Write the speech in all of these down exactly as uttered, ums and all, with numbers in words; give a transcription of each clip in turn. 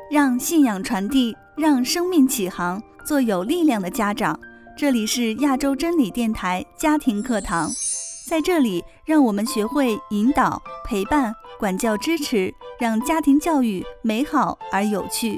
让信仰传递，让生命启航，做有力量的家长。这里是亚洲真理电台家庭课堂，在这里让我们学会引导、陪伴、管教、支持，让家庭教育美好而有趣。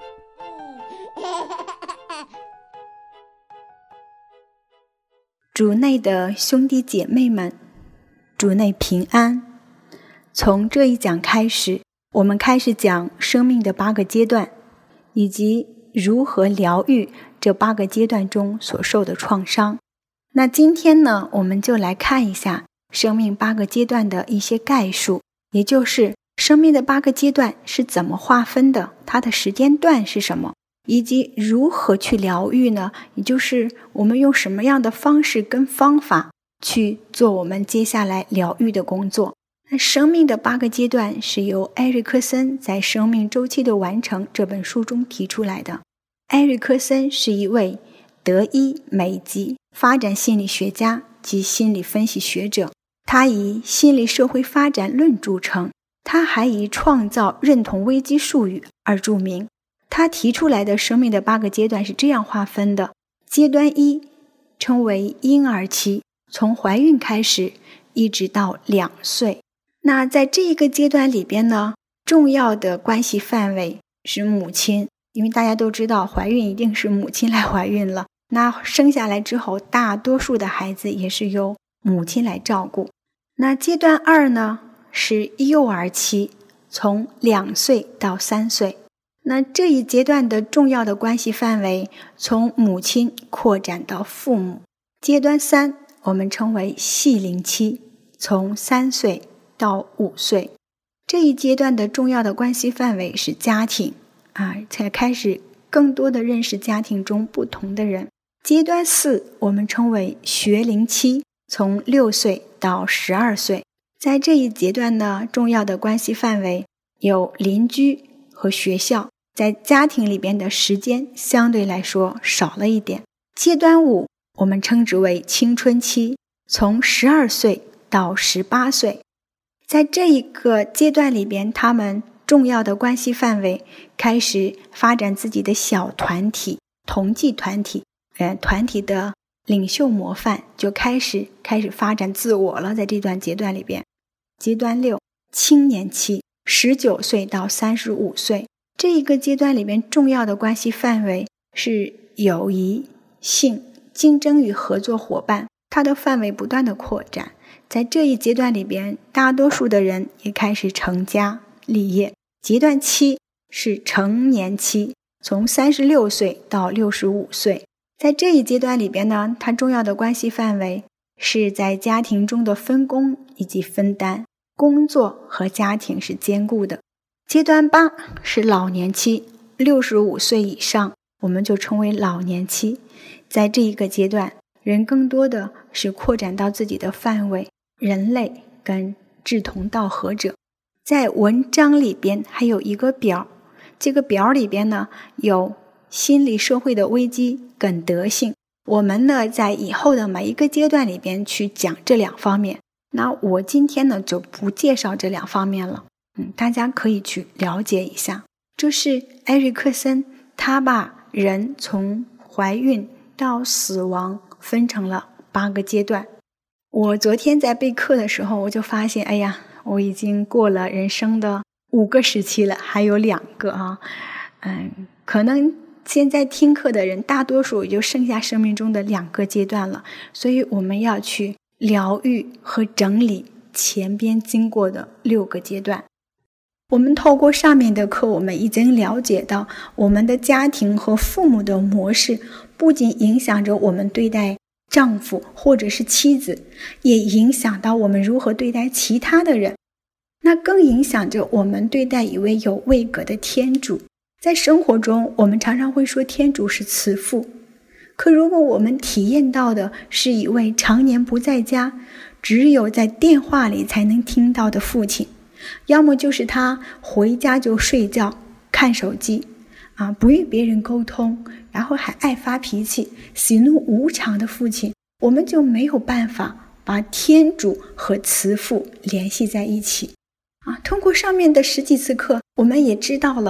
主内的兄弟姐妹们，主内平安。从这一讲开始，我们开始讲生命的八个阶段，以及如何疗愈这八个阶段中所受的创伤。那今天呢，我们就来看一下生命八个阶段的一些概述，也就是生命的八个阶段是怎么划分的，它的时间段是什么，以及如何去疗愈呢？也就是我们用什么样的方式跟方法去做我们接下来疗愈的工作。那生命的八个阶段是由埃瑞克森在《生命周期的完成》这本书中提出来的。埃瑞克森是一位德伊美籍发展心理学家及心理分析学者，他以心理社会发展论著称，他还以创造认同危机术语而著名。他提出来的生命的八个阶段是这样划分的：阶段一称为婴儿期，从怀孕开始一直到两岁。那在这一个阶段里边呢，重要的关系范围是母亲，因为大家都知道怀孕一定是母亲来怀孕了，那生下来之后大多数的孩子也是由母亲来照顾。那阶段二呢是幼儿期，从两岁到三岁。那这一阶段的重要的关系范围从母亲扩展到父母。阶段三我们称为系龄期，从三岁到五岁。这一阶段的重要的关系范围是家庭啊，才开始更多的认识家庭中不同的人。阶段四我们称为学龄期，从六岁到十二岁。在这一阶段呢，重要的关系范围有邻居和学校，在家庭里边的时间相对来说少了一点。阶段五我们称之为青春期，从十二岁到十八岁。在这一个阶段里边，他们重要的关系范围开始发展自己的小团体、同济团体，呃，团体的领袖模范就开始开始发展自我了。在这段阶段里边，阶段六青年期，十九岁到三十五岁。这一个阶段里边，重要的关系范围是友谊、性、竞争与合作伙伴，它的范围不断的扩展。在这一阶段里边，大多数的人也开始成家立业。阶段七是成年期，从三十六岁到六十五岁。在这一阶段里边呢，它重要的关系范围是在家庭中的分工以及分担，工作和家庭是兼顾的。阶段八是老年期，六十五岁以上我们就称为老年期。在这一个阶段，人更多的是扩展到自己的范围，人类跟志同道合者。在文章里边还有一个表，这个表里边呢有心理社会的危机跟德性。我们呢在以后的每一个阶段里边去讲这两方面，那我今天呢就不介绍这两方面了，嗯，大家可以去了解一下。这是埃瑞克森，他把人从怀孕到死亡分成了八个阶段。我昨天在备课的时候，我就发现，哎呀，我已经过了人生的五个时期了，还有两个啊，嗯，可能现在听课的人大多数也就剩下生命中的两个阶段了，所以我们要去疗愈和整理前边经过的六个阶段。我们透过上面的课，我们已经了解到，我们的家庭和父母的模式不仅影响着我们对待丈夫或者是妻子，也影响到我们如何对待其他的人，那更影响着我们对待一位有位格的天主。在生活中，我们常常会说天主是慈父，可如果我们体验到的是一位常年不在家，只有在电话里才能听到的父亲，要么就是他回家就睡觉看手机啊，不与别人沟通，然后还爱发脾气，喜怒无常的父亲，我们就没有办法把天主和慈父联系在一起啊。通过上面的十几次课，我们也知道了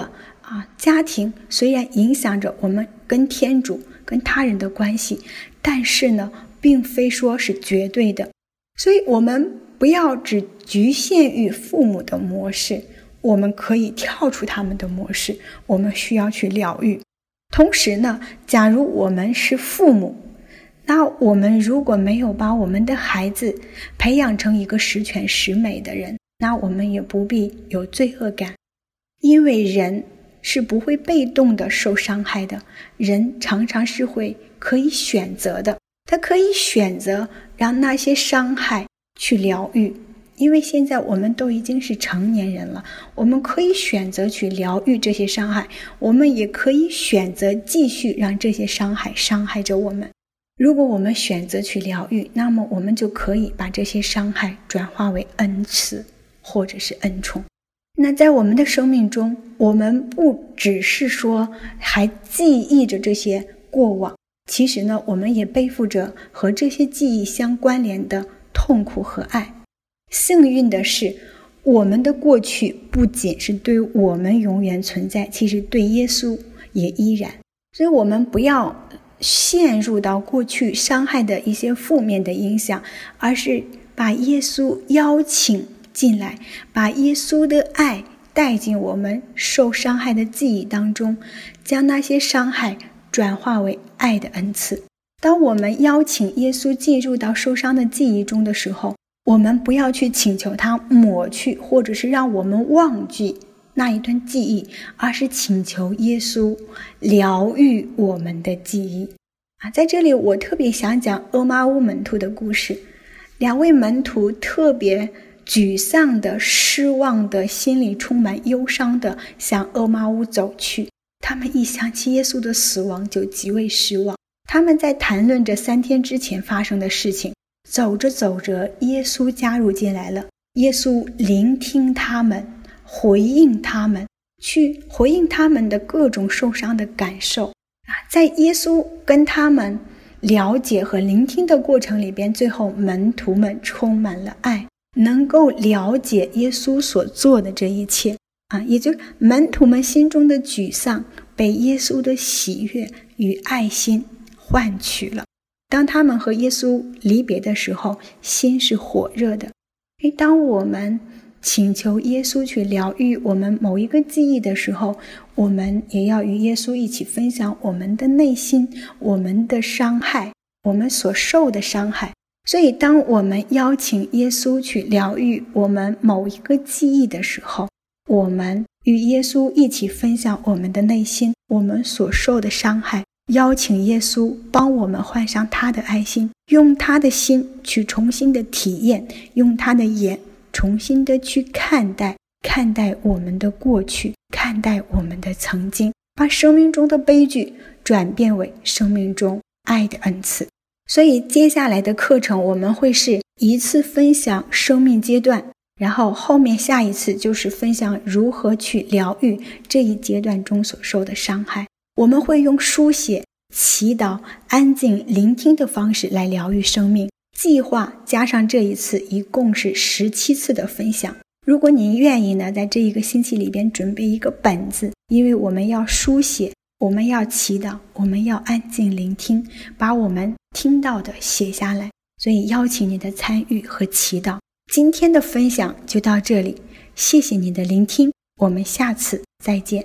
啊，家庭虽然影响着我们跟天主、跟他人的关系，但是呢，并非说是绝对的。所以我们不要只局限于父母的模式，我们可以跳出他们的模式，我们需要去疗愈。同时呢，假如我们是父母，那我们如果没有把我们的孩子培养成一个十全十美的人，那我们也不必有罪恶感，因为人是不会被动的受伤害的，人常常是会可以选择的，他可以选择让那些伤害去疗愈。因为现在我们都已经是成年人了，我们可以选择去疗愈这些伤害，我们也可以选择继续让这些伤害伤害着我们。如果我们选择去疗愈，那么我们就可以把这些伤害转化为恩赐或者是恩宠。那在我们的生命中，我们不只是说还记忆着这些过往，其实呢，我们也背负着和这些记忆相关联的痛苦和爱。幸运的是，我们的过去不仅是对我们永远存在，其实对耶稣也依然。所以我们不要陷入到过去伤害的一些负面的影响，而是把耶稣邀请进来，把耶稣的爱带进我们受伤害的记忆当中，将那些伤害转化为爱的恩赐。当我们邀请耶稣进入到受伤的记忆中的时候，我们不要去请求他抹去或者是让我们忘记那一段记忆，而是请求耶稣疗愈我们的记忆啊！在这里我特别想讲厄玛乌门徒的故事。两位门徒特别沮丧的、失望的，心里充满忧伤的向厄玛乌走去。他们一想起耶稣的死亡就极为失望。他们在谈论着三天之前发生的事情，走着走着，耶稣加入进来了。耶稣聆听他们，回应他们，去回应他们的各种受伤的感受啊！在耶稣跟他们了解和聆听的过程里边，最后门徒们充满了爱，能够了解耶稣所做的这一切啊，也就是门徒们心中的沮丧被耶稣的喜悦与爱心换取了。当他们和耶稣离别的时候，心是火热的。当我们请求耶稣去疗愈我们某一个记忆的时候，我们也要与耶稣一起分享我们的内心，我们的伤害，我们所受的伤害。所以当我们邀请耶稣去疗愈我们某一个记忆的时候，我们与耶稣一起分享我们的内心，我们所受的伤害，邀请耶稣帮我们换上他的爱心，用他的心去重新的体验，用他的眼重新的去看待看待我们的过去，看待我们的曾经，把生命中的悲剧转变为生命中爱的恩赐。所以接下来的课程我们会是一次分享生命阶段，然后后面下一次就是分享如何去疗愈这一阶段中所受的伤害。我们会用书写、祈祷、安静聆听的方式来疗愈生命。计划加上这一次一共是十七次的分享。如果您愿意呢，在这一个星期里边准备一个本子，因为我们要书写，我们要祈祷，我们要安静聆听，把我们听到的写下来。所以邀请您的参与和祈祷。今天的分享就到这里，谢谢您的聆听，我们下次再见。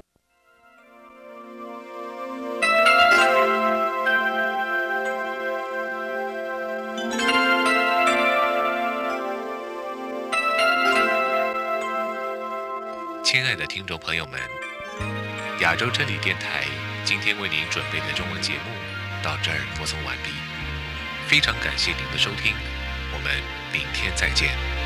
亲爱的听众朋友们，亚洲真理电台今天为您准备的中文节目到这儿播送完毕，非常感谢您的收听，我们明天再见。